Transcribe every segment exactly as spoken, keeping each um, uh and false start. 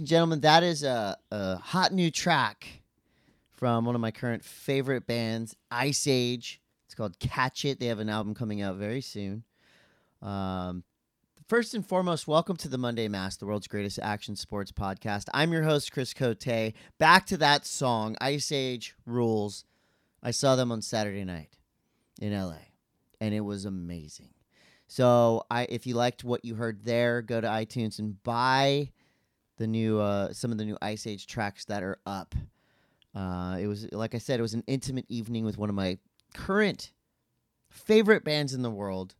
gentlemen, that is a, a hot new track from one of my current favorite bands, Ice Age. It's called Catch It. They have an album coming out very soon. Um, first and foremost, welcome to the Monday Mass, the world's greatest action sports podcast. I'm your host, Chris Cote. Back to that song, Ice Age rules. I saw them on Saturday night in L A, and it was amazing. So I, if you liked what you heard there, go to iTunes and buy the new uh, some of the new Ice Age tracks that are up. Uh, it was, like I said, it was an intimate evening with one of my current favorite bands in the world.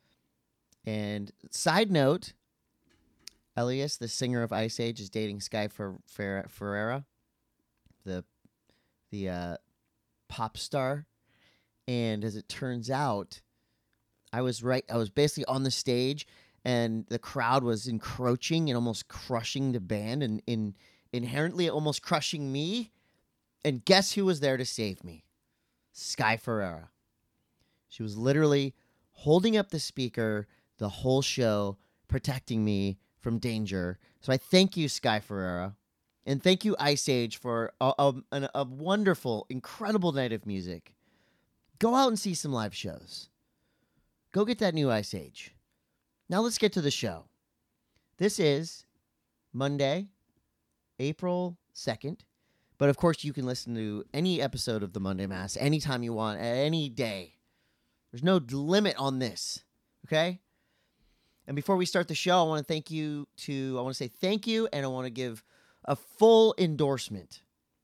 And side note, Elias, the singer of Ice Age, is dating Sky Fer- Fer- Ferreira, the the uh, pop star. And as it turns out, I was right. I was basically on the stage, and the crowd was encroaching and almost crushing the band, and in inherently almost crushing me. And guess who was there to save me? Sky Ferreira. She was literally holding up the speaker the whole show, protecting me from danger. So I thank you, Sky Ferreira, and thank you, Ice Age, for a, a, a wonderful, incredible night of music. Go out and see some live shows. Go get that new Ice Age. Now let's get to the show. This is Monday, April second. But of course, you can listen to any episode of the Monday Mass anytime you want, any day. There's no limit on this, okay? And before we start the show, I want to thank you to, I want to say thank you, and I want to give a full endorsement,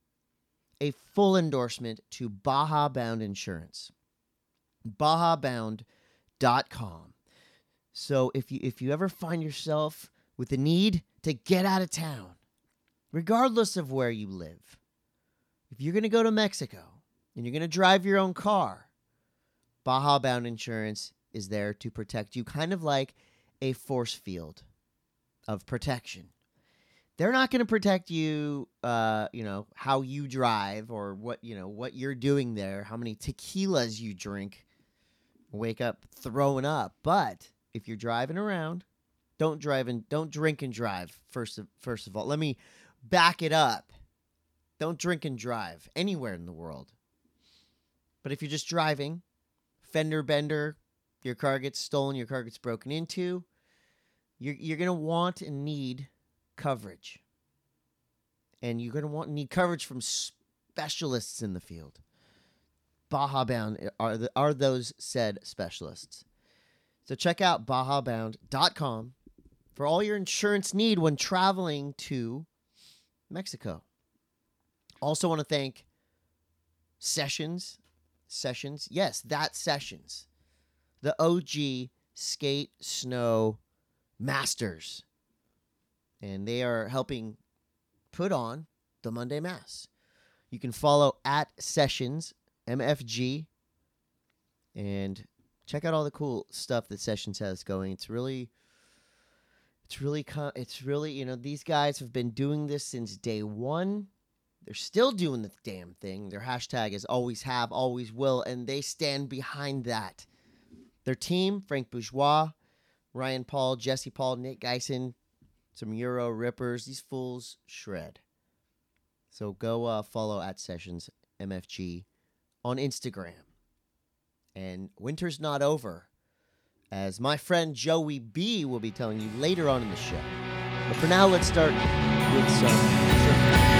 a full endorsement to Baja Bound Insurance. Baja Bound dot com. So if you if you ever find yourself with the need to get out of town, regardless of where you live, if you're going to go to Mexico and you're going to drive your own car, Baja Bound Insurance is there to protect you, kind of like a force field of protection. They're not going to protect you, uh, you know, how you drive or what, you know, what you're doing there, how many tequilas you drink, wake up throwing up. But if you're driving around, don't drive and don't drink and drive. First of, first of all, let me back it up. Don't drink and drive anywhere in the world. But if you're just driving, fender bender, your car gets stolen, your car gets broken into, you're you're gonna want and need coverage, and you're gonna want and need coverage from specialists in the field. Baja Bound are the, are those said specialists. So check out Baja Bound dot com for all your insurance need when traveling to Mexico. Also want to thank Sessions. Sessions. Yes, that Sessions. The O G skate snow masters. And they are helping put on the Monday Mass. You can follow at Sessions M F G, and check out all the cool stuff that Sessions has going. It's really, it's really, it's really, you know, these guys have been doing this since day one. They're still doing the damn thing. Their hashtag is always have, always will, and they stand behind that. Their team, Frank Bourgeois, Ryan Paul, Jesse Paul, Nick Geisen, some Euro rippers. These fools shred. So go uh, follow at Sessions M F G on Instagram. And winter's not over, as my friend Joey B will be telling you later on in the show. But for now, let's start with some...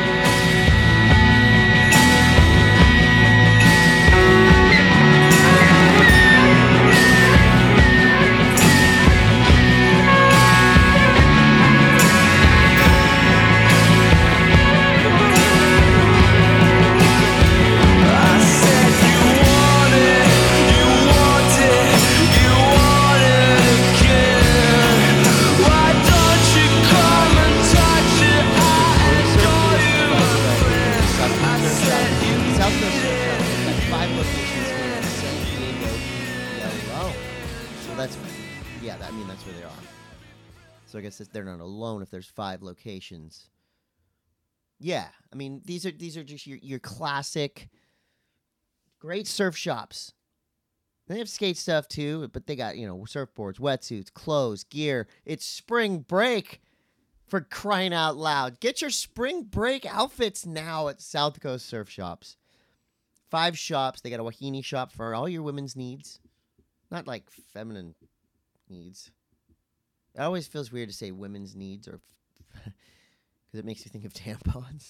So I guess they're not alone if there's five locations. Yeah, I mean, these are these are just your, your classic great surf shops. They have skate stuff too, but they got, you know, surfboards, wetsuits, clothes, gear. It's spring break. For crying out loud. Get your spring break outfits now at South Coast Surf Shops. Five shops. They got a Wahine shop for all your women's needs. Not like feminine needs. It always feels weird to say women's needs or because it makes you think of tampons.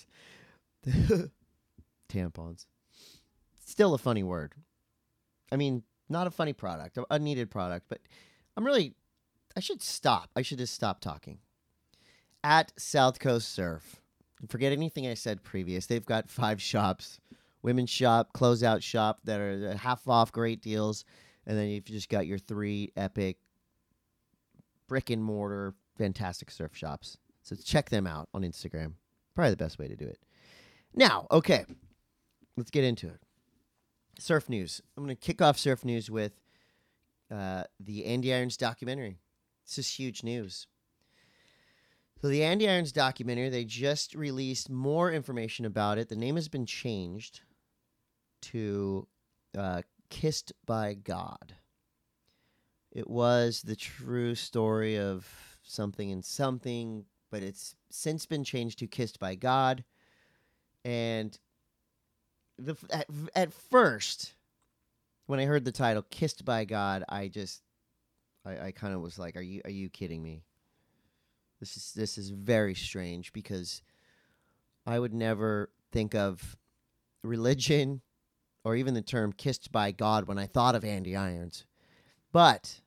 Tampons. Still a funny word. I mean, not a funny product, a needed product, but I'm really, I should stop. I should just stop talking. At South Coast Surf. Forget anything I said previous. They've got five shops. Women's shop, closeout shop that are half off, great deals. And then you've just got your three epic brick and mortar fantastic surf shops. So check them out on Instagram. Probably the best way to do it. Now, okay, let's get into it. Surf news. I'm going to kick off surf news with uh, the Andy Irons documentary. This is huge news. So the Andy Irons documentary, they just released more information about it. The name has been changed to uh, Kissed by God. It was the true story of something and something, but it's since been changed to Kissed by God. And the at, at first, when I heard the title Kissed by God, I just, I, I kind of was like, are you, are you kidding me? This is this is very strange because I would never think of religion or even the term kissed by God when I thought of Andy Irons. But,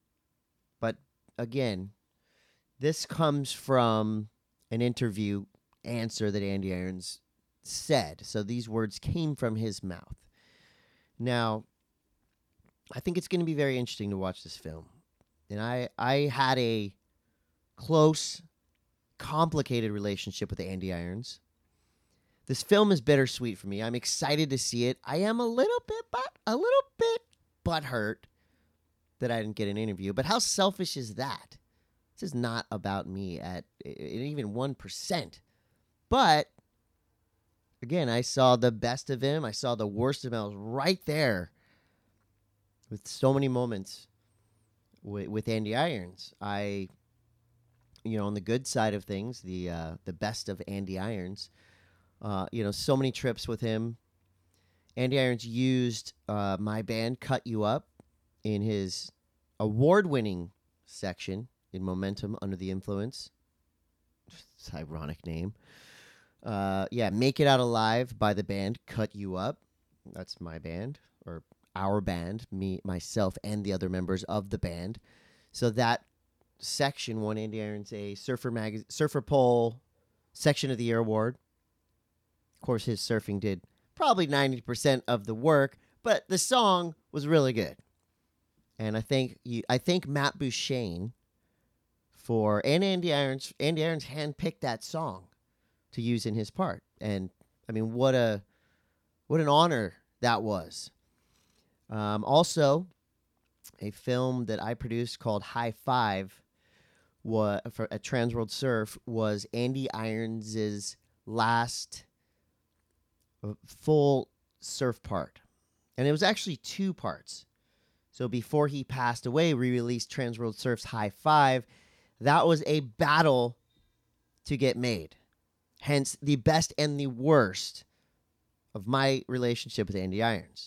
but again, this comes from an interview answer that Andy Irons said. So these words came from his mouth. Now, I think it's going to be very interesting to watch this film. And I, I had a close, complicated relationship with Andy Irons. This film is bittersweet for me. I'm excited to see it. I am a little bit, but a little bit butthurt that I didn't get an interview. But how selfish is that? This is not about me at even one percent. But again, I saw the best of him. I saw the worst of him. I was right there with so many moments with, with Andy Irons. I, you know, on the good side of things, the uh, the best of Andy Irons, uh, you know, so many trips with him. Andy Irons used uh, my band, Cut You Up, in his award-winning section in Momentum Under the Influence. It's an ironic name. Uh, yeah, Make It Out Alive by the band Cut You Up. That's my band, or our band, me, myself, and the other members of the band. So that section won Andy Irons a Surfer Mag- Surfer Pole Section of the Year award. Of course, his surfing did probably ninety percent of the work, but the song was really good. And I think you, I think Matt Bouchane for and Andy Irons, Andy Irons handpicked that song to use in his part. And I mean, what a what an honor that was. Um, also, a film that I produced called High Five was for at Transworld Surf was Andy Irons's last full surf part. And it was actually two parts. So before he passed away, we released Transworld Surf's High Five. That was a battle to get made. Hence, the best and the worst of my relationship with Andy Irons.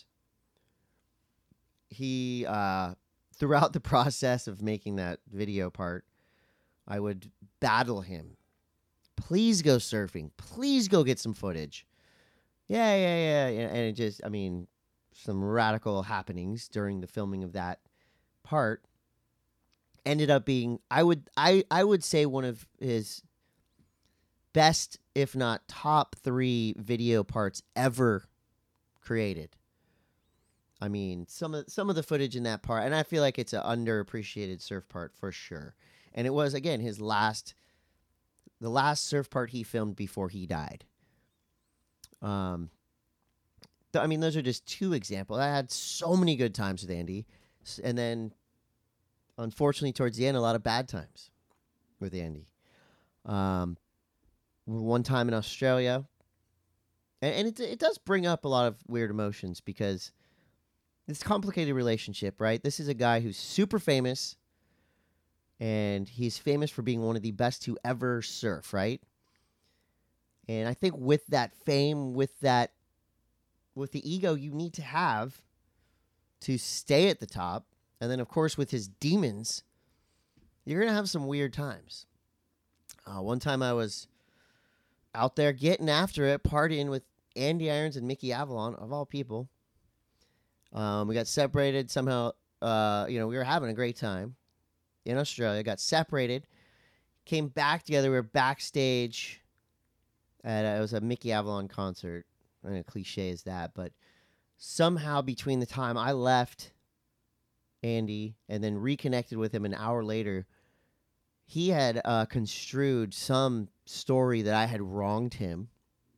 He, uh, throughout the process of making that video part, I would battle him. Please go surfing. Please go get some footage. Yeah, yeah, yeah. yeah. And it just, I mean, some radical happenings during the filming of that part ended up being, I would, I, I would say one of his best, if not top three video parts ever created. I mean, some of some of the footage in that part, and I feel like it's an underappreciated surf part for sure. And it was, again, his last, the last surf part he filmed before he died. Um, th- I mean, those are just two examples. I had so many good times with Andy, and then, unfortunately, towards the end, a lot of bad times with Andy. Um, one time in Australia, and, and it it does bring up a lot of weird emotions because this complicated relationship, right? This is a guy who's super famous, and he's famous for being one of the best to ever surf, right? And I think with that fame, with that, with the ego you need to have to stay at the top, and then of course with his demons, you're gonna have some weird times. Uh, one time I was out there getting after it, partying with Andy Irons and Mickey Avalon, of all people. Um, we got separated somehow. Uh, you know, we were having a great time in Australia. Got separated, came back together. We were backstage at a, it was a Mickey Avalon concert. I mean, cliche as that, but somehow between the time I left Andy and then reconnected with him an hour later, he had uh, construed some story that I had wronged him.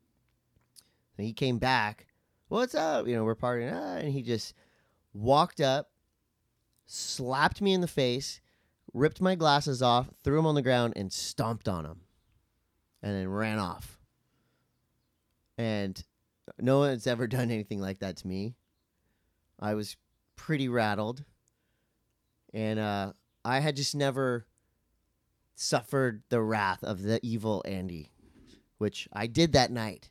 And he came back. What's up? You know, we're partying. Ah, and he just walked up, slapped me in the face, ripped my glasses off, threw them on the ground, and stomped on them. And then ran off. And no one's ever done anything like that to me. I was pretty rattled. And uh, I had just never suffered the wrath of the evil Andy, which I did that night.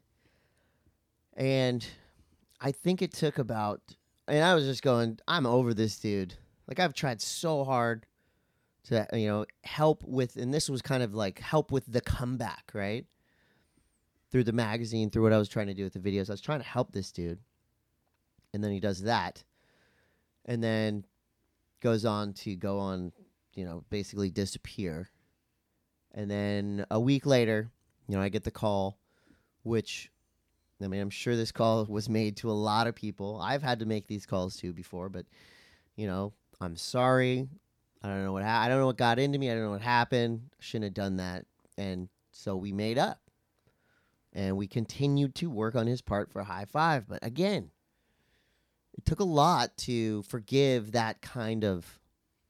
And I think it took about, and I was just going, I'm over this dude. Like, I've tried so hard to, you know, help with, and this was kind of like help with the comeback, right? Through the magazine, through what I was trying to do with the videos. I was trying to help this dude. And then he does that. And then goes on to go on, you know, basically disappear. And then a week later, you know, I get the call, which, I mean, I'm sure this call was made to a lot of people. I've had to make these calls too before, but, you know, I'm sorry. I don't know what ha- I don't know what got into me. I don't know what happened. Shouldn't have done that. And so we made up. And we continued to work on his part for a high five. But again, it took a lot to forgive that kind of.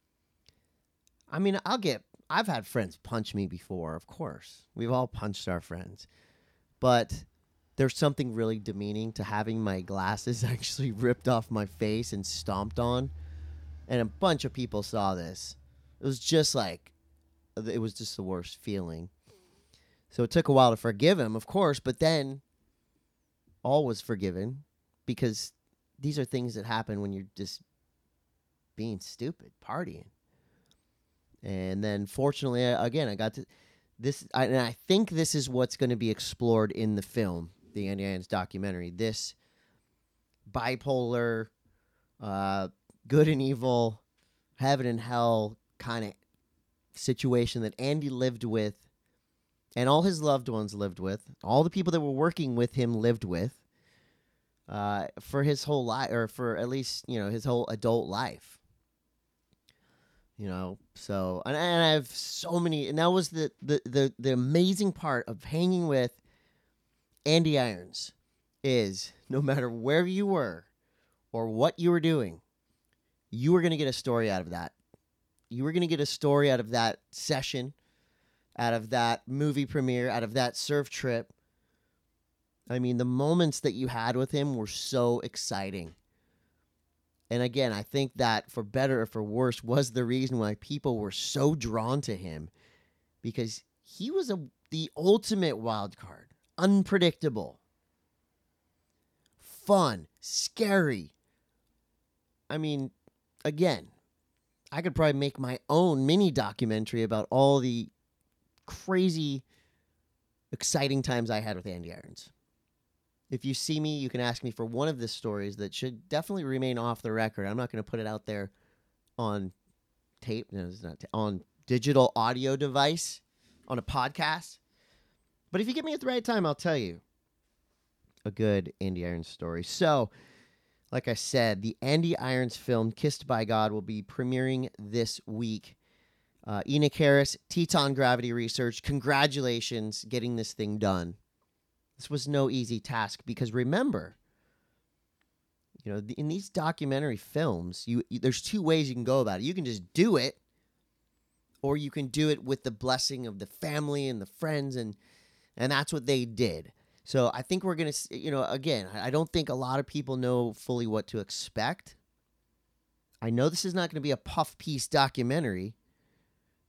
I mean, I'll get. I've had friends punch me before, of course. We've all punched our friends. But there's something really demeaning to having my glasses actually ripped off my face and stomped on. And a bunch of people saw this. It was just like, it was just the worst feeling. So it took a while to forgive him, of course, but then all was forgiven because these are things that happen when you're just being stupid, partying. And then fortunately, again, I got to this, I, and I think this is what's going to be explored in the film, the Andy Irons documentary. This bipolar, uh, good and evil, heaven and hell kind of situation that Andy lived with, and all his loved ones lived with, all the people that were working with him lived with, uh, for his whole life, or for at least, you know, his whole adult life. You know, so, and, and I have so many, and that was the, the, the, the amazing part of hanging with Andy Irons is no matter where you were or what you were doing, you were going to get a story out of that. You were going to get a story out of that session, out of that movie premiere, out of that surf trip. I mean, the moments that you had with him were so exciting. And again, I think that for better or for worse was the reason why people were so drawn to him, because he was a the ultimate wild card, unpredictable, fun, scary. I mean, again, I could probably make my own mini documentary about all the crazy, exciting times I had with Andy Irons. If you see me, you can ask me for one of the stories that should definitely remain off the record. I'm not going to put it out there on tape. No, it's not ta- on digital audio device, on a podcast. But if you get me at the right time, I'll tell you a good Andy Irons story. So, like I said, the Andy Irons film, Kissed by God, will be premiering this week. Uh, Enoch Harris, Teton Gravity Research, congratulations getting this thing done. This was no easy task because remember, you know, in these documentary films, you, you there's two ways you can go about it. You can just do it, or you can do it with the blessing of the family and the friends, and and that's what they did. So I think we're going to, you know, again, I don't think a lot of people know fully what to expect. I know this is not going to be a puff piece documentary.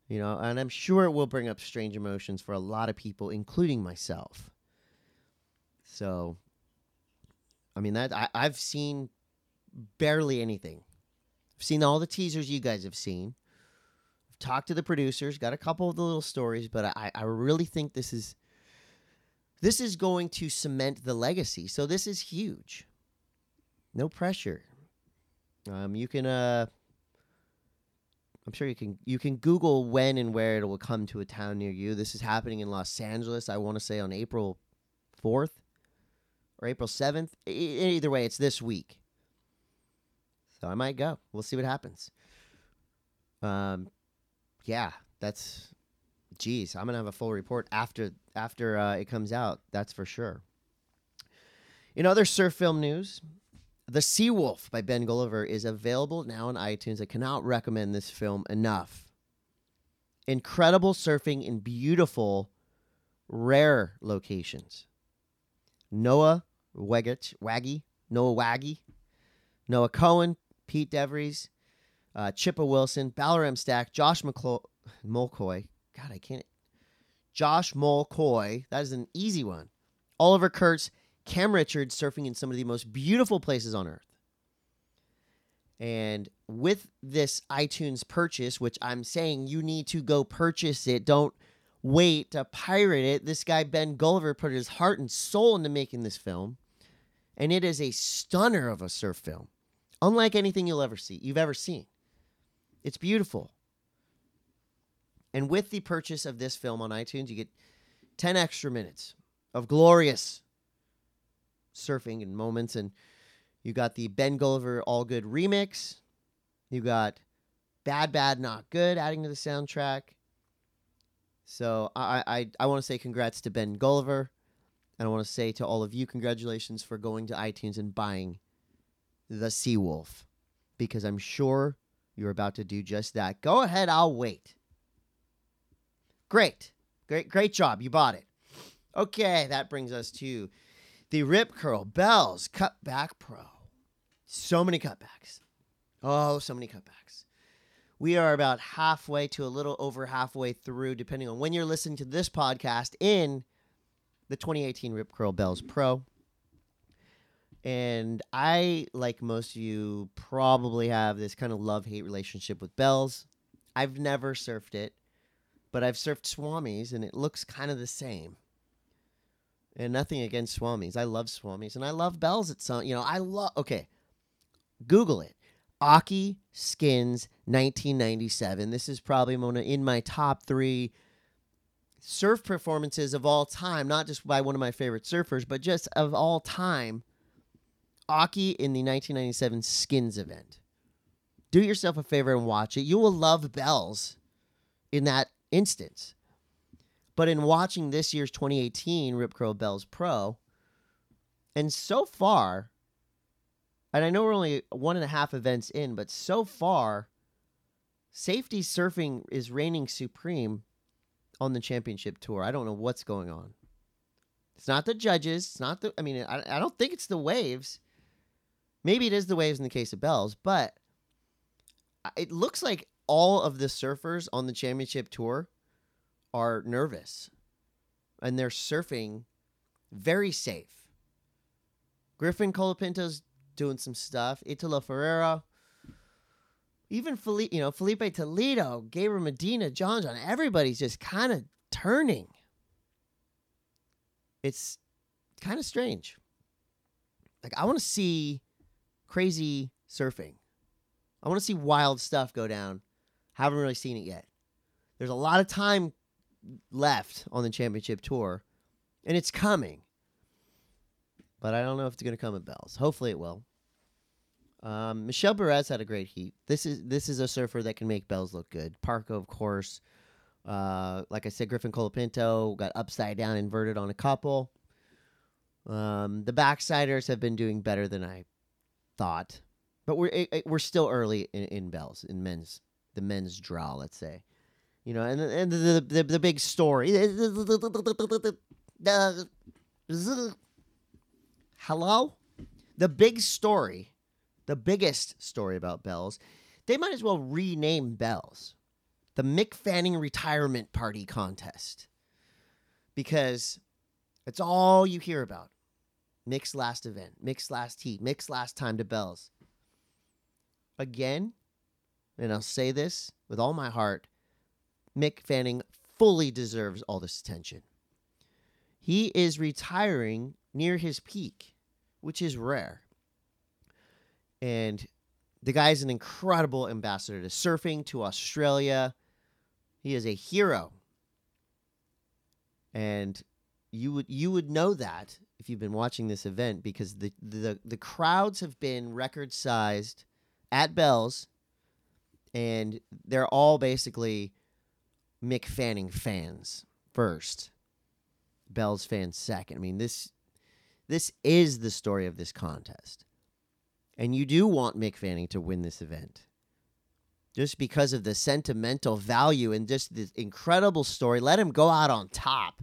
You know, and I'm sure it will bring up strange emotions for a lot of people, including myself. So, I mean, that I, I've seen barely anything. I've seen all the teasers you guys have seen. I've talked to the producers, got a couple of the little stories, but I, I really think this is this is going to cement the legacy. So this is huge. No pressure. Um, you can uh I'm sure you can you can Google when and where it will come to a town near you. This is happening in Los Angeles, I want to say on April fourth or April seventh. E- either way, it's this week. So I might go. We'll see what happens. Um, yeah, that's, geez, I'm going to have a full report after after uh, it comes out. That's for sure. In other surf film news, The Seawolf by Ben Gulliver is available now on iTunes. I cannot recommend this film enough. Incredible surfing in beautiful, rare locations. Noah Waggy, Waggy, Noah Waggy, Noah Cohen, Pete DeVries, uh, Chippa Wilson, Balaram Stack, Josh McClo- Mulcoy. God, I can't. Josh Mulcoy. That is an easy one. Oliver Kurtz, Cam Richards surfing in some of the most beautiful places on earth. And with this iTunes purchase, which I'm saying you need to go purchase it, don't wait to pirate it. This guy, Ben Gulliver, put his heart and soul into making this film. And it is a stunner of a surf film. Unlike anything you'll ever see, you've ever seen. It's beautiful. And with the purchase of this film on iTunes, you get ten extra minutes of glorious surfing and moments. And you got the Ben Gulliver All Good remix. You got Bad, Bad, Not Good adding to the soundtrack. So I I, I want to say congrats to Ben Gulliver. And I want to say to all of you, congratulations for going to iTunes and buying The Seawolf. Because I'm sure you're about to do just that. Go ahead, I'll wait. Great. Great, great job. You bought it. Okay, that brings us to the Rip Curl Bells Cutback Pro. So many cutbacks. Oh, so many cutbacks. We are about halfway to a little over halfway through, depending on when you're listening to this podcast, in the twenty eighteen Rip Curl Bells Pro. And I, like most of you, probably have this kind of love-hate relationship with Bells. I've never surfed it, but I've surfed Swamis, and it looks kind of the same. And nothing against Swamis. I love Swamis, and I love Bells at some, you know, I love, okay, Google it. Aki Skins nineteen ninety-seven. This is probably one of, in my top three surf performances of all time, not just by one of my favorite surfers, but just of all time. Aki in the nineteen ninety-seven Skins event. Do yourself a favor and watch it. You will love Bells in that instance. But in watching this year's twenty eighteen Rip Curl Bells Pro, and so far, and I know we're only one and a half events in, but so far, safety surfing is reigning supreme on the championship tour. I don't know what's going on. It's not the judges. It's not the, I mean, I, I don't think it's the waves. Maybe it is the waves in the case of Bells, but it looks like all of the surfers on the championship tour are nervous, and they're surfing very safe. Griffin Colapinto's doing some stuff. Italo Ferreira, even Felipe, you know, Felipe Toledo, Gabriel Medina, John John, everybody's just kind of turning. It's kind of strange. Like, I want to see crazy surfing. I want to see wild stuff go down. Haven't really seen it yet. There's a lot of time left on the championship tour, and it's coming. But I don't know if it's going to come at Bells. Hopefully it will. Um, Michel Perez had a great heat. This is this is a surfer that can make Bells look good. Parco, of course. Uh, like I said, Griffin Colapinto got upside down inverted on a couple. Um, the backsiders have been doing better than I thought, but we're it, it, we're still early in, in Bells, in men's the men's draw, let's say. You know, and and the the, the, the big story. Hello, the big story. The biggest story about Bells, they might as well rename Bells. the Mick Fanning retirement party contest, because it's all you hear about. Mick's last event, Mick's last heat, Mick's last time to bells. Again, and I'll say this with all my heart, Mick Fanning fully deserves all this attention. He is retiring near his peak, which is rare. And the guy's an incredible ambassador to surfing, to Australia. He is a hero. And you would you would know that if you've been watching this event, because the the, the crowds have been record-sized at Bells, and they're all basically Mick Fanning fans first, Bells fans second. I mean, this this is the story of this contest. And you do want Mick Fanning to win this event, just because of the sentimental value and just this incredible story. Let him go out on top.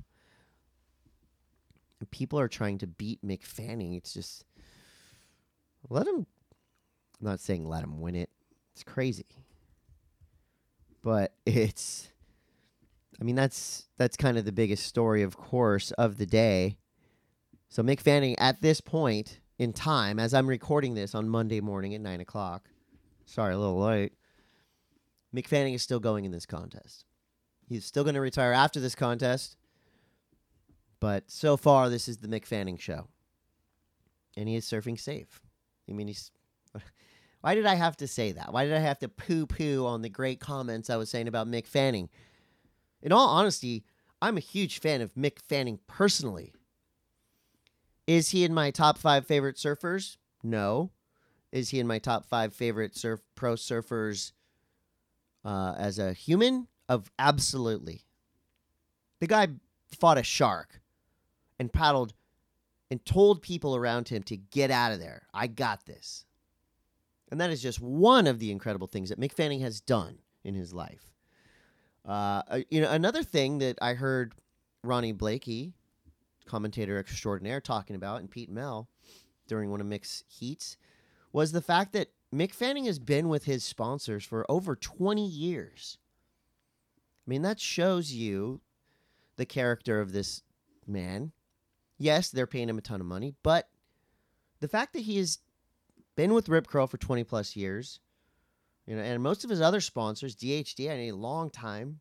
And people are trying to beat Mick Fanning. It's just, let him, I'm not saying let him win it. It's crazy. But it's, I mean, that's that's kind of the biggest story, of course, of the day. So Mick Fanning, at this point in time, as I'm recording this on Monday morning at nine o'clock, sorry, a little late, Mick Fanning is still going in this contest. He's still going to retire after this contest, but so far, this is the Mick Fanning show. And he is surfing safe. I mean, he's... Why did I have to say that? Why did I have to poo-poo on the great comments I was saying about Mick Fanning? In all honesty, I'm a huge fan of Mick Fanning personally. Is he in my top five favorite surfers? No. Is he in my top five favorite surf pro surfers uh, as a human? Of absolutely. The guy fought a shark and paddled and told people around him to get out of there. I got this. And that is just one of the incredible things that Mick Fanning has done in his life. Uh, you know, another thing that I heard Ronnie Blakey, commentator extraordinaire, talking about, and Pete Mel during one of Mick's heats, was the fact that Mick Fanning has been with his sponsors for over twenty years. I mean, that shows you the character of this man. Yes, they're paying him a ton of money, but the fact that he has been with Rip Curl for twenty plus years, you know, and most of his other sponsors, D H D, a long time,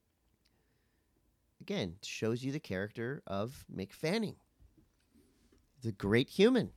again, shows you the character of Mick Fanning. He's a great human.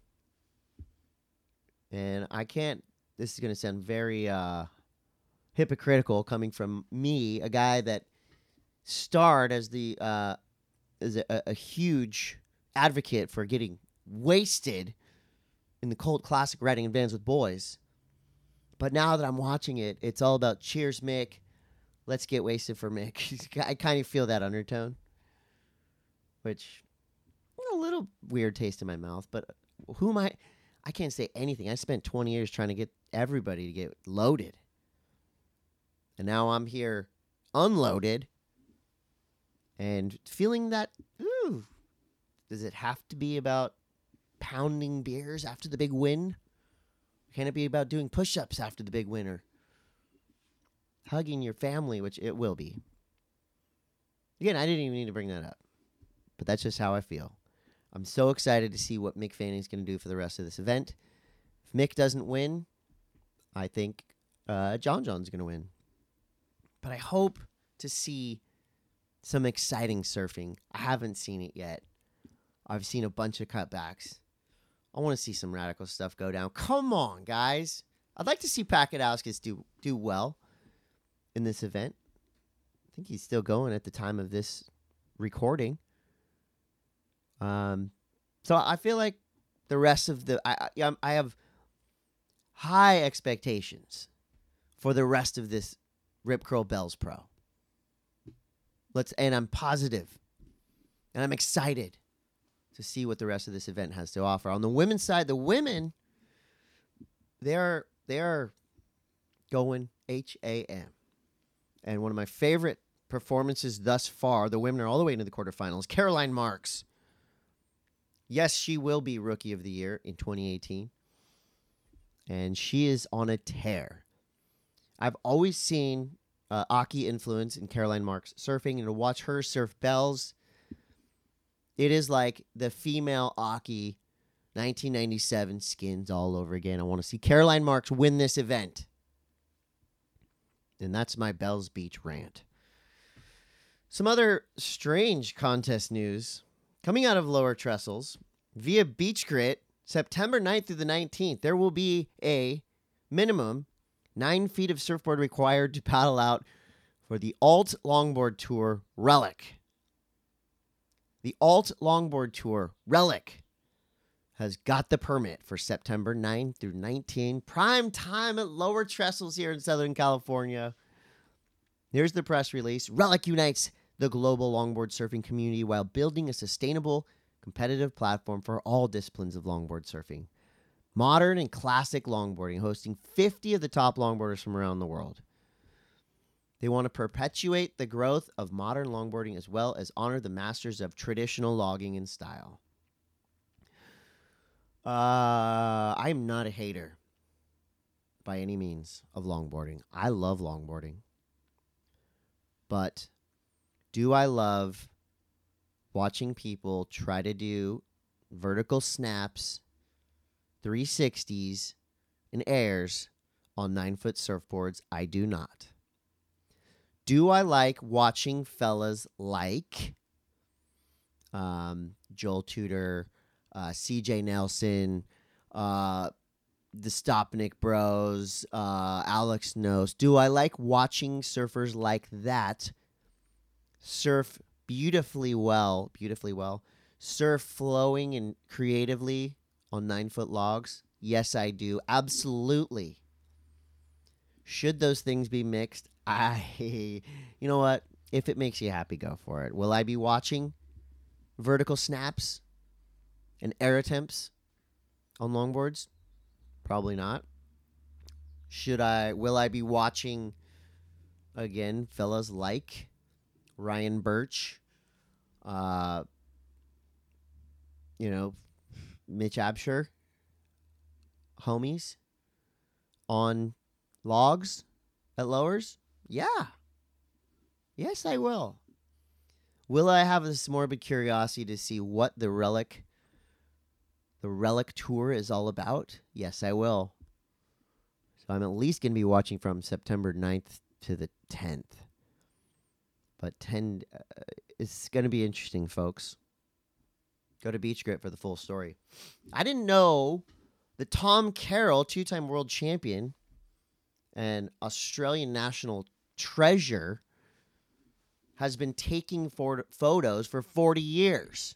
And I can't, this is going to sound very uh, hypocritical coming from me, a guy that starred as the uh, as a, a huge advocate for getting wasted in the cult classic Riding in Vans with Boys. But now that I'm watching it, it's all about cheers, Mick. Let's get wasted for Mick. I kind of feel that undertone, which, a little weird taste in my mouth, but who am I? I can't say anything. I spent twenty years trying to get everybody to get loaded. And now I'm here unloaded and feeling that, ooh, does it have to be about pounding beers after the big win? Can it be about doing push-ups after the big win, or hugging your family, which it will be? Again, I didn't even need to bring that up, but that's just how I feel. I'm so excited to see what Mick Fanning's going to do for the rest of this event. If Mick doesn't win, I think uh, John John's going to win. But I hope to see some exciting surfing. I haven't seen it yet. I've seen a bunch of cutbacks. I want to see some radical stuff go down. Come on, guys. I'd like to see Pakadauskas do do well in this event. I think he's still going at the time of this recording. Um, so I feel like the rest of the I I, I have high expectations for the rest of this Rip Curl Bells Pro. Let's and I'm positive, and I'm excited to see what the rest of this event has to offer. On the women's side, the women, they're they're going H A M, and one of my favorite performances thus far. The women are all the way into the quarterfinals. Caroline Marks. Yes, she will be Rookie of the Year in twenty eighteen. And she is on a tear. I've always seen uh, Aki influence in Caroline Marks surfing, and to watch her surf bells, it is like the female Aki nineteen ninety-seven skins all over again. I want to see Caroline Marks win this event. And that's my Bells Beach rant. Some other strange contest news coming out of Lower Trestles via Beach Grit, September ninth through the nineteenth. There will be a minimum nine feet of surfboard required to paddle out for the Alt Longboard Tour Relic. The Alt Longboard Tour Relic has got the permit for September ninth through nineteenth. Prime time at Lower Trestles here in Southern California. Here's the press release. Relic unites the global longboard surfing community while building a sustainable, competitive platform for all disciplines of longboard surfing. Modern and classic longboarding, hosting fifty of the top longboarders from around the world. They want to perpetuate the growth of modern longboarding as well as honor the masters of traditional logging and style. Uh, I'm not a hater by any means of longboarding. I love longboarding. But do I love watching people try to do vertical snaps, three sixties, and airs on nine-foot surfboards? I do not. Do I like watching fellas like um, Joel Tudor, uh, C J Nelson, uh, the Stopnik Bros, uh, Alex Knows? Do I like watching surfers like that surf beautifully well, beautifully well, surf flowing and creatively on nine-foot logs? Yes, I do. Absolutely. Should those things be mixed? I, you know what? If it makes you happy, go for it. Will I be watching vertical snaps and air attempts on longboards? Probably not. Should I, will I be watching, again, fellas like Ryan Birch, uh, you know, Mitch Absher, homies, on logs at Lowers? Yeah. Yes, I will. Will I have this morbid curiosity to see what the Relic, the Relic Tour is all about? Yes, I will. So I'm at least going to be watching from September ninth to the tenth. But ten, uh, it's going to be interesting, folks. Go to Beach Grit for the full story. I didn't know that Tom Carroll, two-time world champion and Australian national treasure, has been taking for- photos for forty years.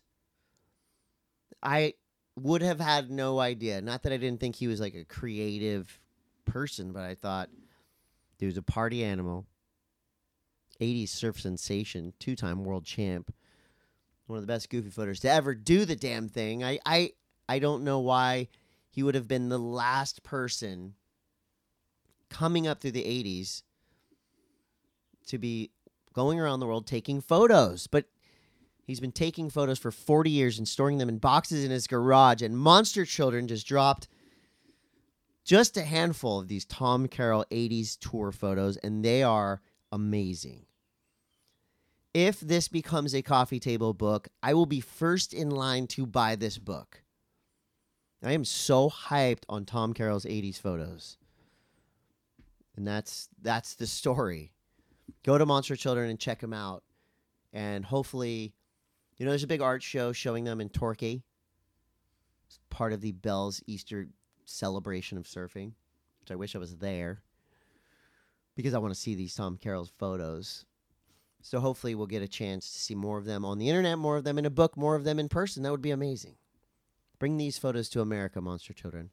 I would have had no idea. Not that I didn't think he was like a creative person, but I thought he was a party animal, eighties surf sensation, two-time world champ, one of the best goofy footers to ever do the damn thing. I, I, I don't know why he would have been the last person coming up through the eighties to be going around the world taking photos. But he's been taking photos for forty years and storing them in boxes in his garage. And Monster Children just dropped just a handful of these Tom Carroll eighties tour photos, and they are amazing. If this becomes a coffee table book, I will be first in line to buy this book. I am so hyped on Tom Carroll's eighties photos. And that's that's the story. Go to Monster Children and check them out. And hopefully, you know, there's a big art show showing them in Torquay. It's part of the Bell's Easter celebration of surfing, which I wish I was there because I want to see these Tom Carroll's photos. So hopefully we'll get a chance to see more of them on the internet, more of them in a book, more of them in person. That would be amazing. Bring these photos to America, Monster Children.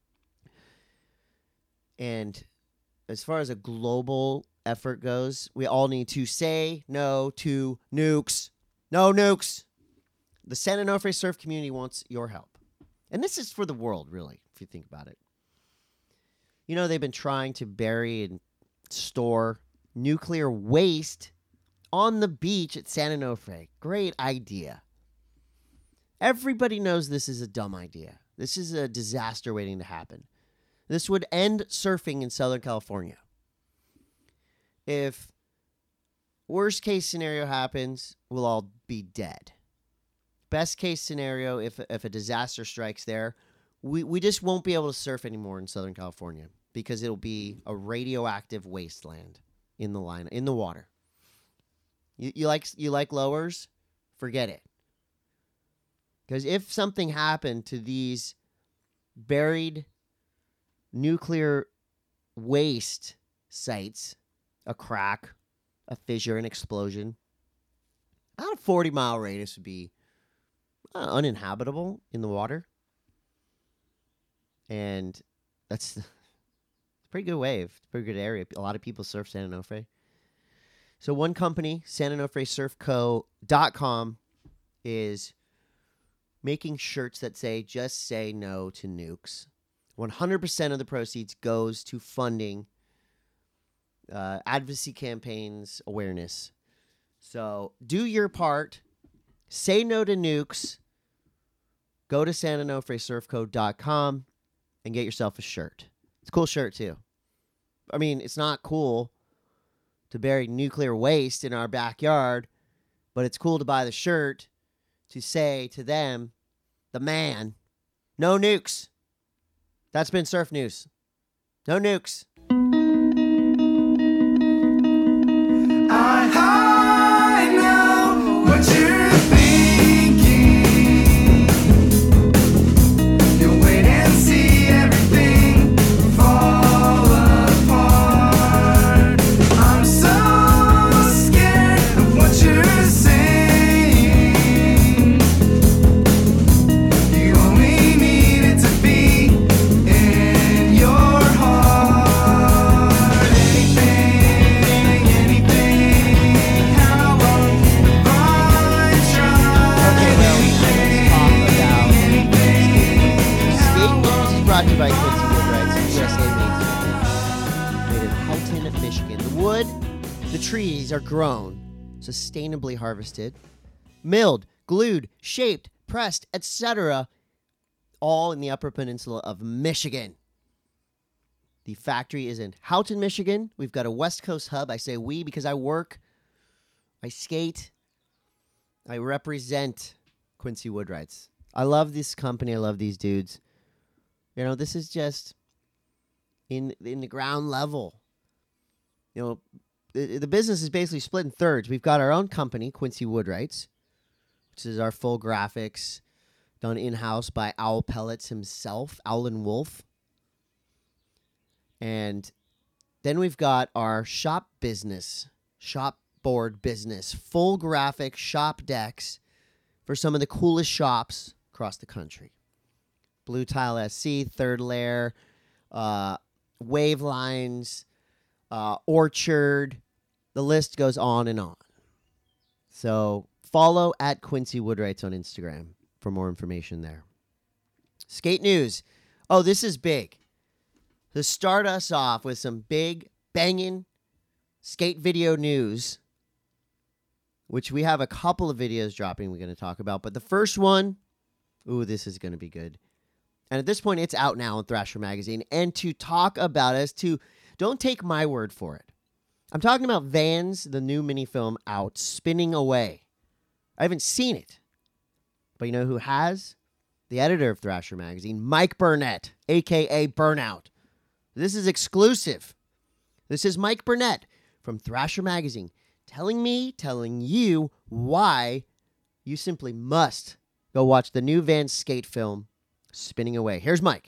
And as far as a global effort goes, we all need to say no to nukes. No nukes. The San Onofre surf community wants your help. And this is for the world, really, if you think about it. You know, they've been trying to bury and store nuclear waste on the beach at San Onofre. Great idea. Everybody knows this is a dumb idea. This is a disaster waiting to happen. This would end surfing in Southern California. If Worst case scenario happens, we'll all be dead. Best case scenario, if if a disaster strikes there, we, we just won't be able to surf anymore in Southern California because it'll be a radioactive wasteland in the line in the water. You you like you like lowers? Forget it. Because if something happened to these buried nuclear waste sites, a crack, a fissure, an explosion, about a forty mile radius would be uh, uninhabitable in the water. And that's a pretty good wave. It's a pretty good area. A lot of people surf San Onofre. So one company, San Onofre Surf Co dot com, is making shirts that say, just say no to nukes. one hundred percent of the proceeds goes to funding uh, advocacy campaigns, awareness. So do your part. Say no to nukes. Go to San Onofre Surf Co dot com and get yourself a shirt. It's a cool shirt, too. I mean, it's not cool to bury nuclear waste in our backyard, but it's cool to buy the shirt to say to them, the man, no nukes. That's been Surf News. No nukes. I, I know what you're thinking. You'll wait and see everything fall apart. I'm so scared of what you're saying. You only need it to be in your heart. Anything, anything. How long have I tried? Okay, well, let's talk about Skate News is brought to you by Quincy Woodwrights, U S A made in Houghton, Michigan. The wood, the trees are grown, sustainably harvested, milled, glued, shaped, pressed, et cetera, all in the Upper Peninsula of Michigan. The factory is in Houghton, Michigan. We've got a West Coast hub. I say we because I work, I skate, I represent Quincy Woodwrights. I love this company. I love these dudes. You know, this is just in in the ground level. You know, the, the business is basically split in thirds. We've got our own company, Quincy Woodwrights, which is our full graphics done in-house by Owl Pellets himself, Owlin Wolf. And then we've got our shop business, shop board business, full graphic shop decks for some of the coolest shops across the country. Blue Tile S C, Third Layer, uh, Wave Lines, uh, Orchard. The list goes on and on. So follow at Quincy Woodwrights on Instagram for more information there. Skate News. Oh, this is big. To start us off with some big, banging skate video news, which we have a couple of videos dropping we're going to talk about. But the first one, ooh, this is going to be good. And at this point, it's out now in Thrasher Magazine. And to talk about it, to don't take my word for it. I'm talking about Vans, the new mini film out, Spinning Away. I haven't seen it. But you know who has? The editor of Thrasher Magazine, Mike Burnett, a k a. Burnout. This is exclusive. This is Mike Burnett from Thrasher Magazine telling me, telling you why you simply must go watch the new Vans skate film, Spinning Away. Here's Mike.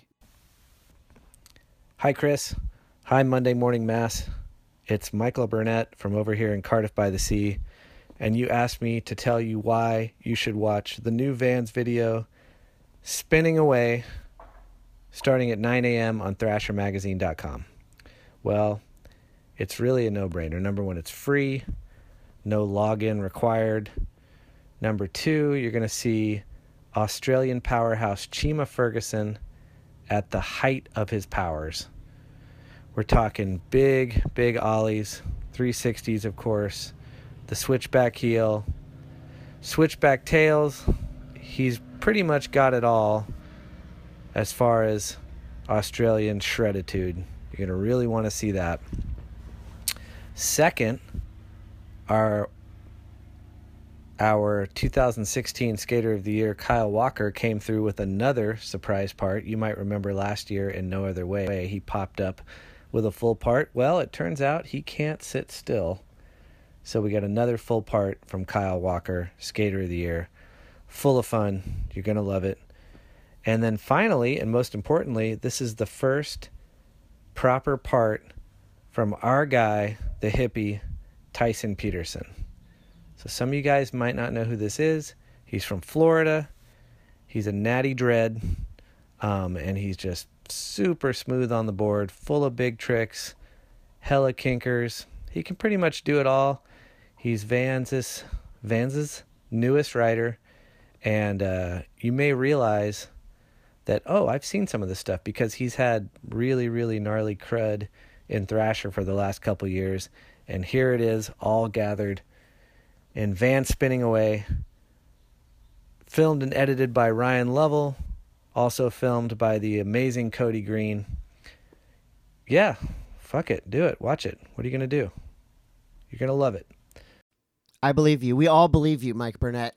Hi, Chris. Hi, Monday Morning Mass. It's Michael Burnett from over here in Cardiff by the Sea, and you asked me to tell you why you should watch the new Vans video, Spinning Away, starting at nine a.m. on thrasher magazine dot com. Well, it's really a no-brainer. Number one, it's free. No login required. Number two, you're going to see Australian powerhouse Chima Ferguson at the height of his powers. We're talking big, big ollies, three sixties, of course, the switchback heel, switchback tails. He's pretty much got it all as far as Australian shredditude. You're going to really want to see that. Second, our our two thousand sixteen Skater of the Year, Kyle Walker, came through with another surprise part. You might remember last year in No Other Way, he popped up with a full part. Well, it turns out he can't sit still. So we got another full part from Kyle Walker, Skater of the Year. Full of fun. You're going to love it. And then finally, and most importantly, this is the first proper part from our guy, the hippie, Tyson Peterson. So some of you guys might not know who this is. He's from Florida. He's a natty dread. Um, and he's just super smooth on the board, full of big tricks, hella kinkers. He can pretty much do it all. He's Vans's, Vans's newest rider. And uh, you may realize that, oh, I've seen some of this stuff because he's had really, really gnarly crud in Thrasher for the last couple years. And here it is, all gathered. And Van Spinning Away, filmed and edited by Ryan Lovell, also filmed by the amazing Cody Green. Yeah, fuck it, do it, watch it. What are you going to do? You're going to love it. I believe you. We all believe you, Mike Burnett.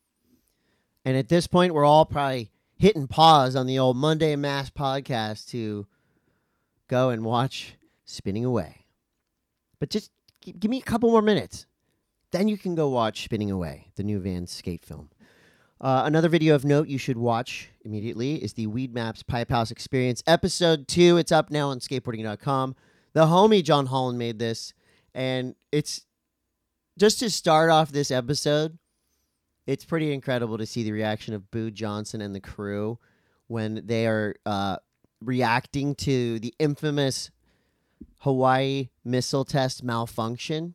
And at this point, we're all probably hitting pause on the old Monday Mass podcast to go and watch Spinning Away. But just g- give me a couple more minutes. Then you can go watch Spinning Away, the new Van skate film. Uh, another video of note you should watch immediately is the Weed Maps Pipe House Experience Episode two. It's up now on skateboarding dot com. The homie John Holland made this, and it's just to start off this episode, it's pretty incredible to see the reaction of Boo Johnson and the crew when they are uh, reacting to the infamous Hawaii missile test malfunction.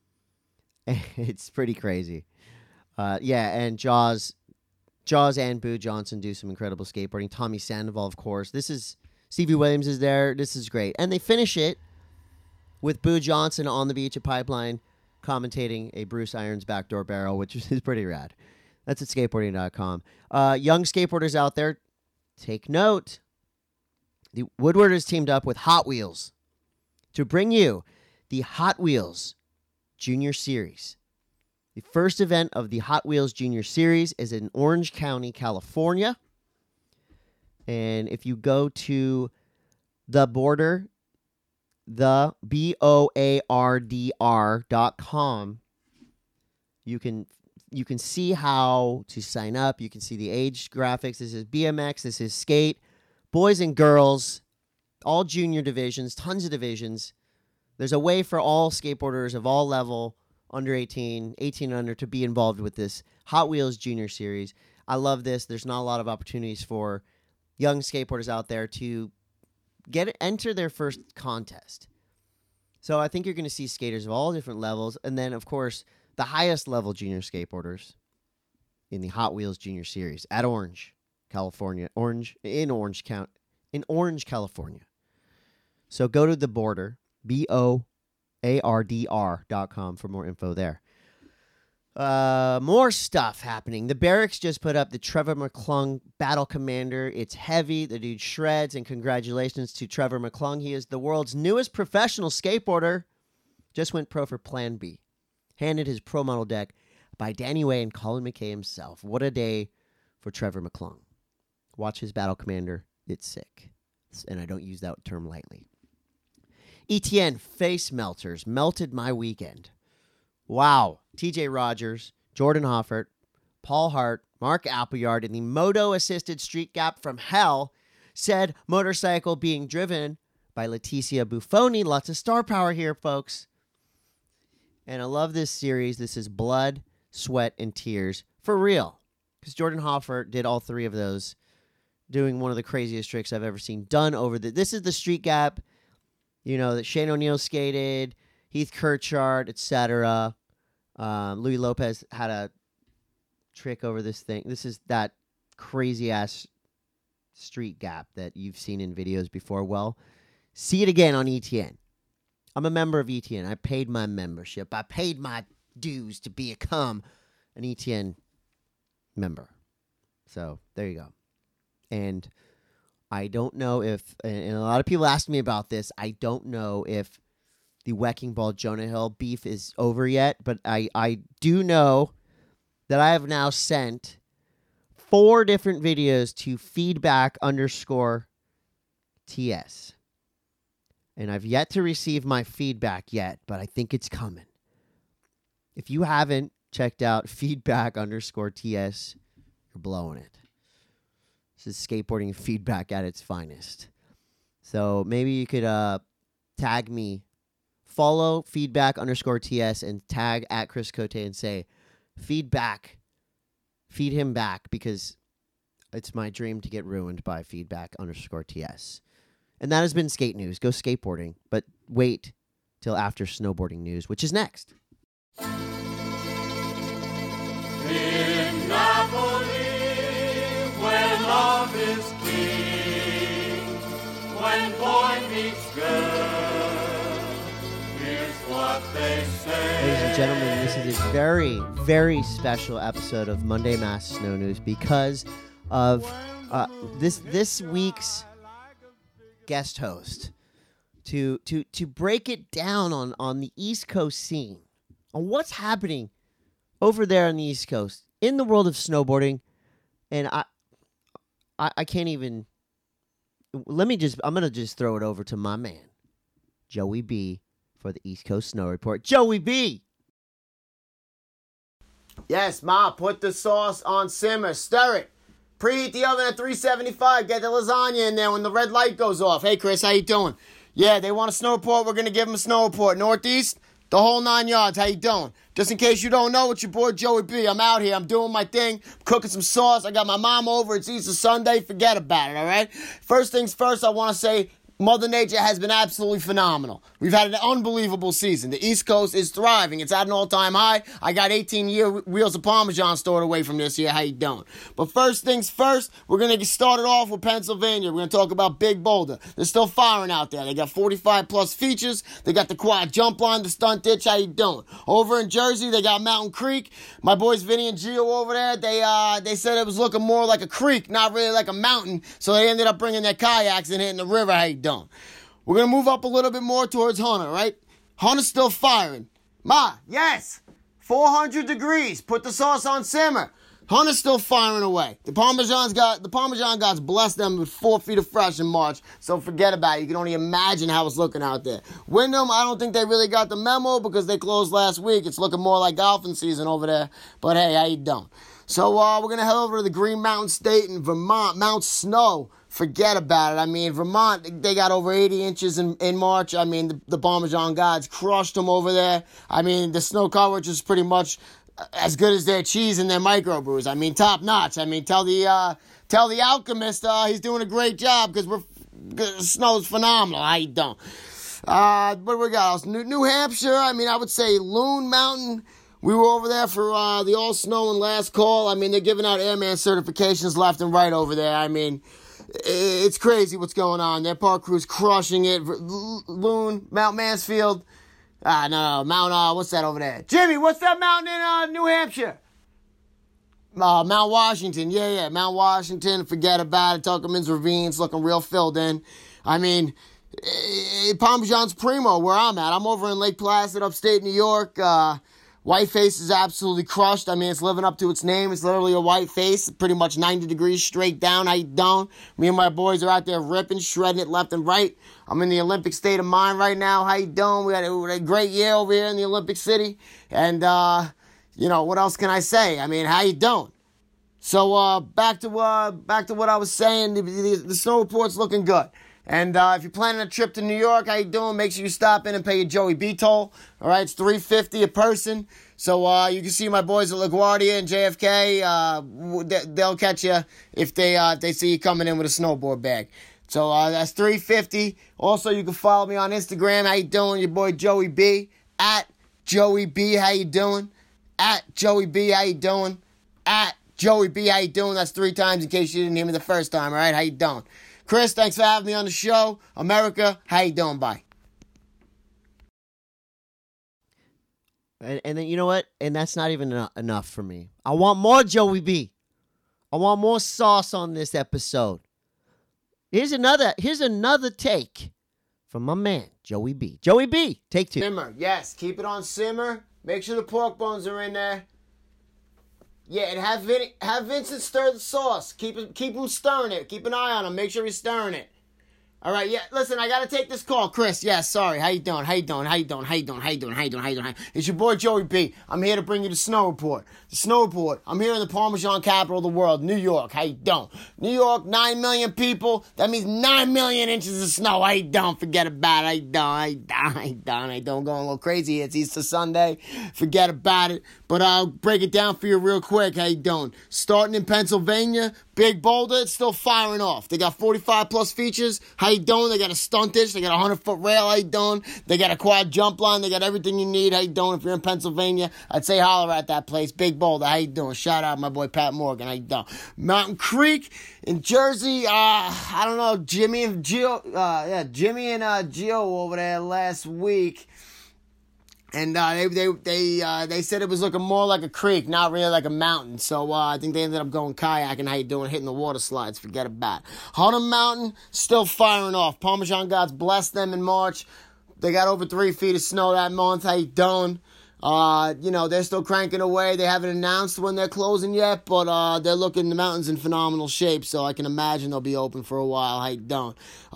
It's pretty crazy. Uh, yeah, and Jaws, Jaws and Boo Johnson do some incredible skateboarding. Tommy Sandoval, of course. This is Stevie Williams is there. This is great. And they finish it with Boo Johnson on the beach at Pipeline commentating a Bruce Irons backdoor barrel, which is pretty rad. That's at skateboarding dot com. Uh, young skateboarders out there, take note. The Woodwarders teamed up with Hot Wheels to bring you the Hot Wheels Junior Series. The first event of the Hot Wheels Junior Series is in Orange County, California. And if you go to the border, the B O A R D R dot com, you can you can see how to sign up. You can see the age graphics. This is B M X. This is skate. Boys and girls, all junior divisions, tons of divisions. There's a way for all skateboarders of all level, under eighteen, eighteen and under, to be involved with this Hot Wheels Junior Series. I love this. There's not a lot of opportunities for young skateboarders out there to get enter their first contest. So I think you're going to see skaters of all different levels. And then, of course, the highest level junior skateboarders in the Hot Wheels Junior Series at Orange, California. Orange, in Orange County, in Orange, California. So go to the border, B O A R D R dot com for more info there. Uh, more stuff happening. The Barracks just put up the Trevor McClung Battle Commander. It's heavy. The dude shreds, and congratulations to Trevor McClung. He is the world's newest professional skateboarder. Just went pro for Plan B. Handed his pro model deck by Danny Way and Colin McKay himself. What a day for Trevor McClung. Watch his Battle Commander. It's sick. And I don't use that term lightly. E T N Face Melters melted my weekend. Wow. T J Rogers, Jordan Hoffert, Paul Hart, Mark Appleyard in the moto-assisted street gap from hell said motorcycle being driven by Leticia Buffoni. Lots of star power here, folks. And I love this series. This is blood, sweat, and tears. For real. Because Jordan Hoffert did all three of those, doing one of the craziest tricks I've ever seen done over the... This is the street gap, you know, that Shane O'Neill skated, Heath Kirchard, et cetera. Um, Louis Lopez had a trick over this thing. This is that crazy-ass street gap that you've seen in videos before. Well, see it again on E T N. I'm a member of E T N. I paid my membership. I paid my dues to become an E T N member. So, there you go. And I don't know if, and a lot of people ask me about this, I don't know if the Wrecking Ball Jonah Hill beef is over yet, but I, I do know that I have now sent four different videos to feedback underscore T S. And I've yet to receive my feedback yet, but I think it's coming. If you haven't checked out feedback underscore T S, you're blowing it. This is skateboarding feedback at its finest. So maybe you could uh, tag me, follow feedback underscore T S, and tag at Chris Cote and say, feedback, feed him back, because it's my dream to get ruined by feedback underscore T S. And that has been skate news. Go skateboarding, but wait till after snowboarding news, which is next. In Napoli, where love is king, when boy meets girl, here's what they say. Ladies and gentlemen, this is a very, very special episode of Monday Mass Snow News because of uh, this this week's guest host to to to break it down on on the East Coast scene, on what's happening over there on the East Coast in the world of snowboarding. And I I, I can't even let me just I'm gonna just throw it over to my man Joey B for the East Coast Snow Report. Joey B. Yes, Ma, put the sauce on simmer. Stir it. Preheat the oven at three seventy-five. Get the lasagna in there when the red light goes off. Hey, Chris, how you doing? Yeah, they want a snow report. We're going to give them a snow report. Northeast, the whole nine yards. How you doing? Just in case you don't know, it's your boy Joey B. I'm out here. I'm doing my thing. I'm cooking some sauce. I got my mom over. It's Easter Sunday. Forget about it, all right? First things first, I want to say Mother Nature has been absolutely phenomenal. We've had an unbelievable season. The East Coast is thriving. It's at an all-time high. I got eighteen year wheels of Parmesan stored away from this year. How you doing? But first things first, we're going to get started off with Pennsylvania. We're going to talk about Big Boulder. They're still firing out there. They got forty-five plus features. They got the quad jump line, the stunt ditch. How you doing? Over in Jersey, they got Mountain Creek. My boys Vinny and Gio over there, they uh they said it was looking more like a creek, not really like a mountain. So they ended up bringing their kayaks and hitting the river. How you doing? We're going to move up a little bit more towards Hunter, right? Hunter's still firing. Ma, yes, four hundred degrees. Put the sauce on simmer. Hunter's still firing away. The Parmesan's got, the Parmesan gods blessed them with four feet of fresh in March, so forget about it. You can only imagine how it's looking out there. Wyndham, I don't think they really got the memo because they closed last week. It's looking more like golfing season over there, but hey, how you doing? So uh, we're going to head over to the Green Mountain State in Vermont, Mount Snow. Forget about it. I mean, Vermont, they got over eighty inches in, in March. I mean, the, the Parmesan gods crushed them over there. I mean, the snow coverage is pretty much as good as their cheese and their microbrews. I mean, top notch. I mean, tell the uh, tell the alchemist uh, he's doing a great job because we're the snow's phenomenal. How you doing? Uh, what do we got? New, New Hampshire. I mean, I would say Loon Mountain. We were over there for uh, the all snow and last call. I mean, they're giving out airman certifications left and right over there. I mean, it's crazy what's going on. Their park crew's crushing it. Loon, Mount Mansfield. Ah, no, no, Mount, uh, what's that over there? Jimmy, what's that mountain in uh, New Hampshire? Uh, Mount Washington. Yeah, yeah, Mount Washington. Forget about it. Tuckerman's Ravine's looking real filled in. I mean, eh, Parmesan's primo where I'm at. I'm over in Lake Placid, upstate New York. Uh... Whiteface is absolutely crushed. I mean, it's living up to its name. It's literally a white face, pretty much ninety degrees straight down. How you doing? Me and my boys are out there ripping, shredding it left and right. I'm in the Olympic state of mind right now. How you doing? We had a, a great year over here in the Olympic City. And, uh, you know, what else can I say? I mean, how you doing? So, uh, back to, uh, back to what I was saying. The, the, the snow report's looking good. And uh, if you're planning a trip to New York, how you doing? Make sure you stop in and pay your Joey B toll. All right, it's three hundred fifty dollars a person. So uh, you can see my boys at LaGuardia and J F K. Uh, they'll catch you if they uh, if they see you coming in with a snowboard bag. So uh, that's three hundred fifty dollars. Also, you can follow me on Instagram. How you doing? Your boy Joey B. At Joey B. How you doing? At Joey B. How you doing? At Joey B. How you doing? That's three times in case you didn't hear me the first time. All right, how you doing? Chris, thanks for having me on the show. America, how you doing? Bye. And, and then, you know what? And that's not even en- enough for me. I want more Joey B. I want more sauce on this episode. Here's another, here's another take from my man, Joey B. Joey B, take two. Simmer, yes. Keep it on simmer. Make sure the pork bones are in there. Yeah, and have Vin- have Vincent stir the sauce. Keep it, keep him stirring it. Keep an eye on him. Make sure he's stirring it. All right, yeah. Listen, I gotta take this call, Chris. Yeah, sorry. How you doing? How you doing? How you doing? How you doing? How you doing? How you doing? How you doing? It's your boy Joey B. I'm here to bring you the snow report. The snow report. I'm here in the Parmesan capital of the world, New York. How you doing? New York, nine million people. That means nine million inches of snow. How you doing? Forget about it. How you doing? How you doing? How you doing? How you doing? Going a little crazy. It's Easter Sunday. Forget about it. But I'll break it down for you real quick. How you doing? Starting in Pennsylvania, Big Boulder, it's still firing off. They got forty-five plus features. How you doing? They got a stuntage. They got a hundred foot rail. How you doing? They got a quad jump line. They got everything you need. How you doing? If you're in Pennsylvania, I'd say holler at that place. Big Boulder. How you doing? Shout out my boy Pat Morgan. How you doing? Mountain Creek in Jersey. Uh, I don't know. Jimmy and Gio. Uh, yeah, Jimmy and uh, Gio over there last week. And uh, they they they uh, they said it was looking more like a creek, not really like a mountain. So uh, I think they ended up going kayaking. How you doing? Hitting the water slides. Forget about it. Hudson Mountain still firing off. Parmesan gods blessed them in March. They got over three feet of snow that month. How you doing? Uh, you know, they're still cranking away. They haven't announced when they're closing yet, but uh, they're looking the mountains in phenomenal shape. So I can imagine they'll be open for a while. How you doing?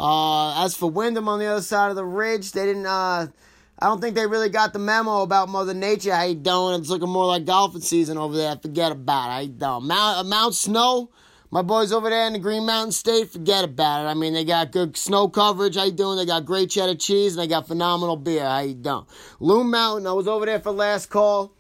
Uh, as for Wyndham on the other side of the ridge, they didn't. Uh, I don't think they really got the memo about Mother Nature. How you doing? It's looking more like golfing season over there. Forget about it. How you doing? Mount, uh, Mount Snow, my boys over there in the Green Mountain State, forget about it. I mean, they got good snow coverage. How you doing? They got great cheddar cheese, and they got phenomenal beer. How you doing? Loon Mountain, I was over there for last call.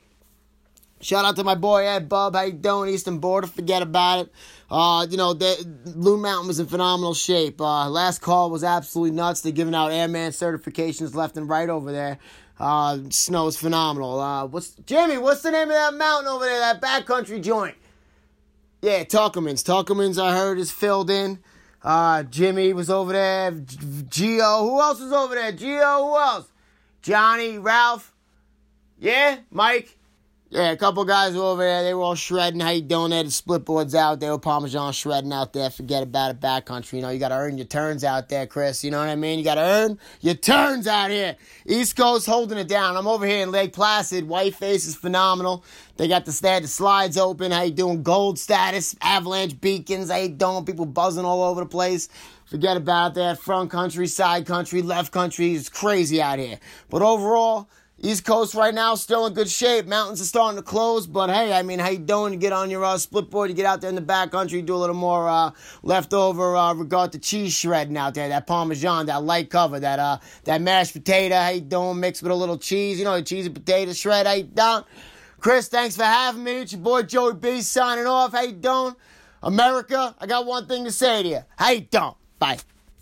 Shout out to my boy Ed Bub. How you doing? Eastern Border, forget about it. Uh, you know, they, Loon Mountain was in phenomenal shape. Uh, last call was absolutely nuts. They're giving out airman certifications left and right over there. Uh, snow is phenomenal. Uh, what's Jimmy? What's the name of that mountain over there? That backcountry joint? Yeah, Tuckerman's. Tuckerman's, I heard, is filled in. Uh, Jimmy was over there. Gio. Who else was over there? Gio. Who else? Johnny. Ralph. Yeah, Mike. Yeah, a couple guys were over there. They were all shredding. How you doing? They had the split boards out. They were Parmesan shredding out there. Forget about it, backcountry. You know, you got to earn your turns out there, Chris. You know what I mean? You got to earn your turns out here. East Coast holding it down. I'm over here in Lake Placid. Whiteface is phenomenal. They got the, they had the slides open. How you doing? Gold status. Avalanche beacons. How you doing? People buzzing all over the place. Forget about that. Front country, side country, left country. It's crazy out here. But overall, East Coast right now still in good shape. Mountains are starting to close, but hey, I mean, how you doing? You get on your uh, split board, you get out there in the back country, do a little more uh, leftover uh, regard to cheese shredding out there. That Parmesan, that light cover, that uh, that mashed potato. How you doing? Mixed with a little cheese, you know, the cheesy potato shred. How you doing? Chris, thanks for having me. It's your boy Joey B signing off. How you doing? America, I got one thing to say to you. How you doing? Bye.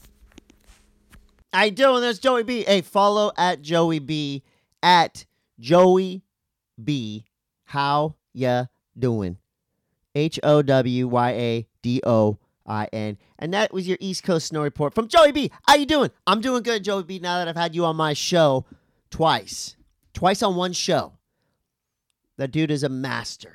How you doing? There's Joey B. Hey, follow at Joey B. At Joey B. How ya doing? H O W Y A D O I N. And that was your East Coast Snow Report from Joey B. How you doing? I'm doing good, Joey B, now that I've had you on my show twice. Twice on one show. That dude is a master.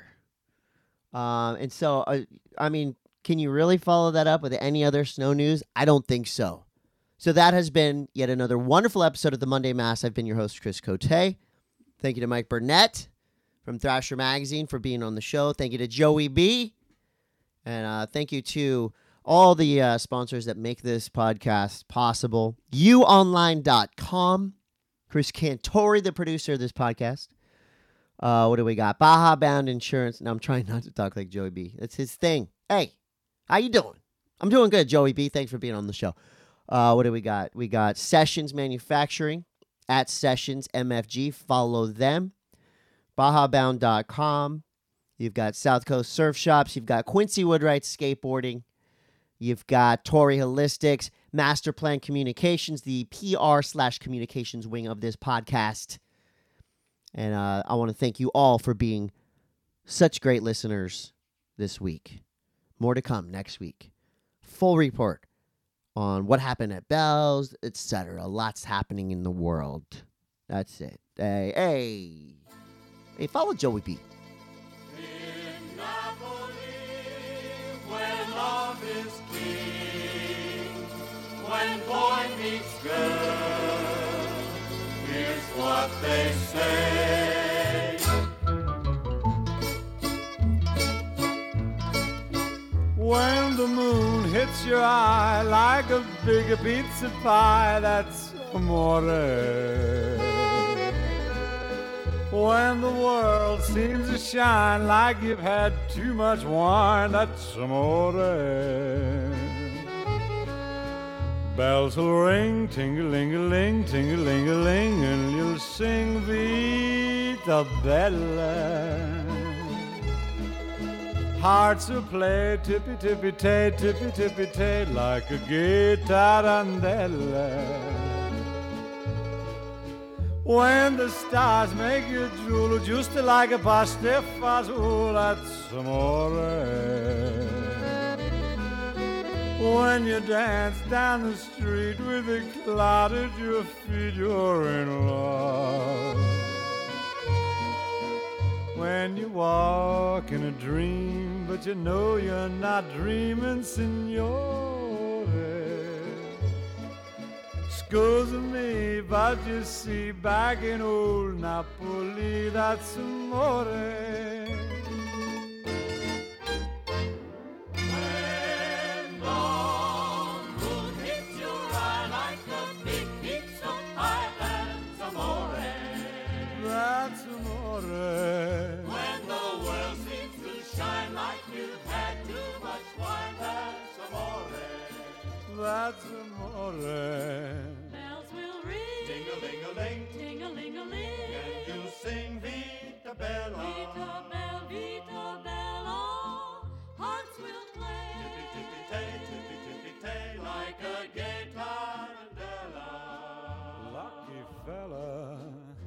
Um, and so, uh, I mean, can you really follow that up with any other snow news? I don't think so. So that has been yet another wonderful episode of the Monday Mass. I've been your host, Chris Cote. Thank you to Mike Burnett from Thrasher Magazine for being on the show. Thank you to Joey B. And uh, thank you to all the uh, sponsors that make this podcast possible. you online dot com. Chris Cantori, the producer of this podcast. Uh, what do we got? Baja Bound Insurance. Now I'm trying not to talk like Joey B. That's his thing. Hey, how you doing? I'm doing good, Joey B. Thanks for being on the show. Uh, what do we got? We got Sessions Manufacturing at Sessions M F G. Follow them. Baja Bound dot com. You've got South Coast Surf Shops. You've got Quincy Woodwright Skateboarding. You've got Tory Holistics. Master Plan Communications, the P R slash communications wing of this podcast. And uh, I want to thank you all for being such great listeners this week. More to come next week. Full report on what happened at Bell's, et cetera. Lots happening in the world. That's it. Hey, hey. Hey, follow Joey B. In Napoli, where love is king, when boy meets girl, here's what they say. When the moon hits your eye like a big pizza pie, that's amore. When the world seems to shine like you've had too much wine, that's amore. Bells will ring, ting-a-ling-a-ling, ting-a-ling-a-ling, and you'll sing Vita Bella. Hearts will play tippy-tippy-tay, tippy-tippy-tay, like a gay tarantella. When the stars make you drool, just like a pasta fazool, that's amore. When you dance down the street with a cloud at your feet, you're in love. When you walk in a dream, but you know you're not dreaming, signore. Scusa me, but you see, back in old Napoli, that's amore. When the moon hits your eye like a big pizza pie, that's amore. That's amore. When the world seems to shine like you've had too much wine, that's amore. That's amore. Bells will ring, Ting-a-ling-a-ling, ting-a-ling-a-ling, and you'll sing Vita Bella. Vita Bella, Vita Bella, hearts will play, Tippy-tippy-tay, tippy-tippy-tay, like a gay tarantella. Lucky fella.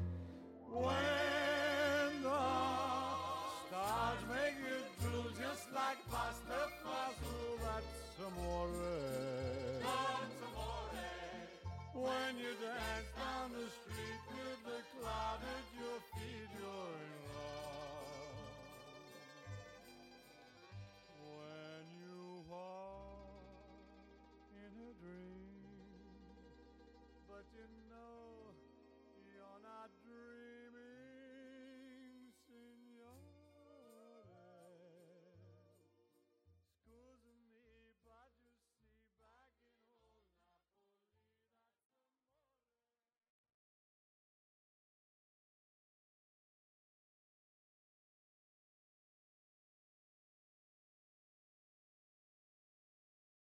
When the stars make you drool just like pasta fazool, that's amore. That's amore. When you dance down the street with the cloud at your feet, you're in love. When you walk in a dream, but you know you're not dreaming.